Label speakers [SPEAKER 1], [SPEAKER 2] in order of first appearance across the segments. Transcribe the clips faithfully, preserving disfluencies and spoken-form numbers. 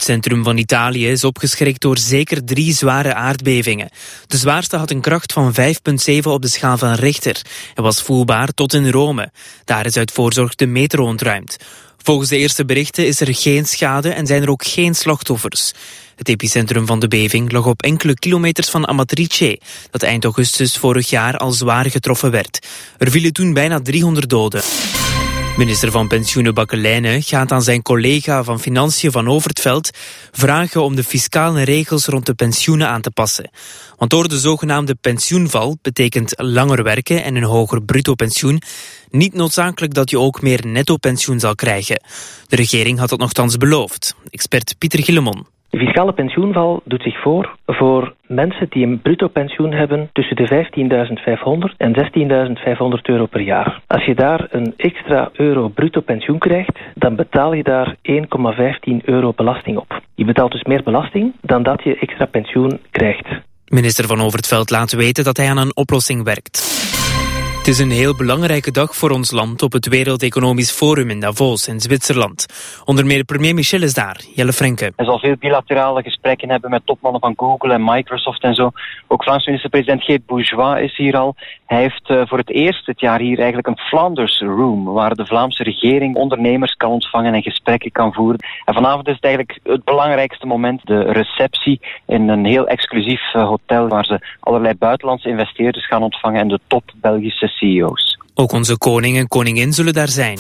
[SPEAKER 1] epicentrum van Italië is opgeschrikt door zeker drie zware aardbevingen. De zwaarste had een kracht van vijf komma zeven op de schaal van Richter en was voelbaar tot in Rome. Daar is uit voorzorg de metro ontruimd. Volgens de eerste berichten is er geen schade en zijn er ook geen slachtoffers. Het epicentrum van de beving lag op enkele kilometers van Amatrice, dat eind augustus vorig jaar al zwaar getroffen werd. Er vielen toen bijna driehonderd doden. Minister van Pensioenen Bakkelijne gaat aan zijn collega van Financiën Van Overtveld vragen om de fiscale regels rond de pensioenen aan te passen. Want door de zogenaamde pensioenval betekent langer werken en een hoger bruto pensioen niet noodzakelijk dat je ook meer netto pensioen zal krijgen. De regering had dat nochtans beloofd. Expert Pieter Gillemon.
[SPEAKER 2] De fiscale pensioenval doet zich voor voor mensen die een bruto pensioen hebben tussen de vijftienduizend vijfhonderd en zestienduizend vijfhonderd euro per jaar. Als je daar een extra euro bruto pensioen krijgt, dan betaal je daar één komma vijftien euro belasting op. Je betaalt dus meer belasting dan dat je extra pensioen krijgt.
[SPEAKER 1] Minister Van Overtveld laat weten dat hij aan een oplossing werkt. Het is een heel belangrijke dag voor ons land op het Wereld Economisch Forum in Davos in Zwitserland. Onder meer premier Michel is daar, Jelle Frenke.
[SPEAKER 3] Hij zal veel bilaterale gesprekken hebben met topmannen van Google en Microsoft en zo. Ook Frans minister-president Geert Bourgeois is hier al. Hij heeft uh, voor het eerst dit jaar hier eigenlijk een Flanders Room, waar de Vlaamse regering ondernemers kan ontvangen en gesprekken kan voeren. En vanavond is het eigenlijk het belangrijkste moment, de receptie in een heel exclusief uh, hotel, waar ze allerlei buitenlandse investeerders gaan ontvangen en de top Belgische C E O's.
[SPEAKER 1] Ook onze koning en koningin zullen daar zijn.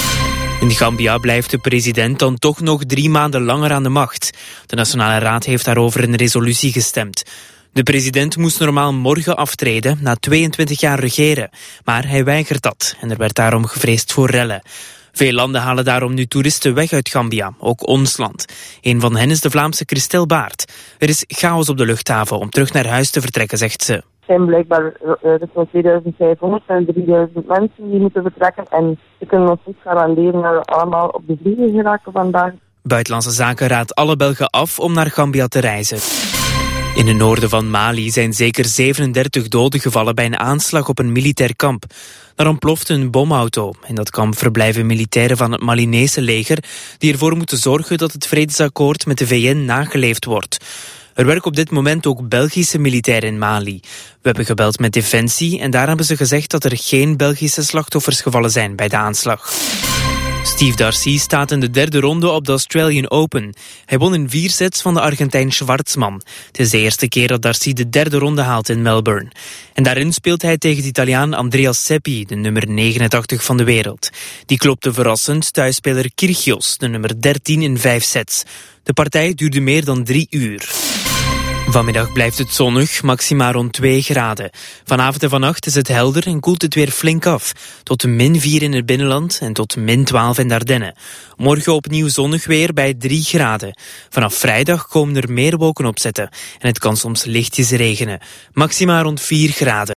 [SPEAKER 1] In Gambia blijft de president dan toch nog drie maanden langer aan de macht. De Nationale Raad heeft daarover een resolutie gestemd. De president moest normaal morgen aftreden na tweeëntwintig jaar regeren. Maar hij weigert dat en er werd daarom gevreesd voor rellen. Veel landen halen daarom nu toeristen weg uit Gambia, ook ons land. Een van hen is de Vlaamse Christel Baert. Er is chaos op de luchthaven om terug naar huis te vertrekken, zegt ze.
[SPEAKER 4] Er zijn blijkbaar uh, tweeduizend vijfhonderd en drieduizend mensen die moeten vertrekken. En we kunnen ons niet garanderen dat we allemaal op de vliegen geraken vandaag.
[SPEAKER 1] Buitenlandse Zaken raadt alle Belgen af om naar Gambia te reizen. In het noorden van Mali zijn zeker zevenendertig doden gevallen bij een aanslag op een militair kamp. Daar ontplofte een bomauto. In dat kamp verblijven militairen van het Malinese leger die ervoor moeten zorgen dat het vredesakkoord met de V N nageleefd wordt. Er werken op dit moment ook Belgische militairen in Mali. We hebben gebeld met Defensie en daar hebben ze gezegd dat er geen Belgische slachtoffers gevallen zijn bij de aanslag. Steve Darcy staat in de derde ronde op de Australian Open. Hij won in vier sets van de Argentijn Schwartzman. Het is de eerste keer dat Darcy de derde ronde haalt in Melbourne. En daarin speelt hij tegen de Italiaan Andreas Seppi, de nummer negenentachtig van de wereld. Die klopte verrassend thuisspeler Kyrgios, de nummer dertien in vijf sets. De partij duurde meer dan drie uur. Vanmiddag blijft het zonnig, maxima rond twee graden. Vanavond en vannacht is het helder en koelt het weer flink af. Tot min vier in het binnenland en tot min twaalf in de Ardennen. Morgen opnieuw zonnig weer bij drie graden. Vanaf vrijdag komen er meer wolken opzetten en het kan soms lichtjes regenen. Maxima rond vier graden.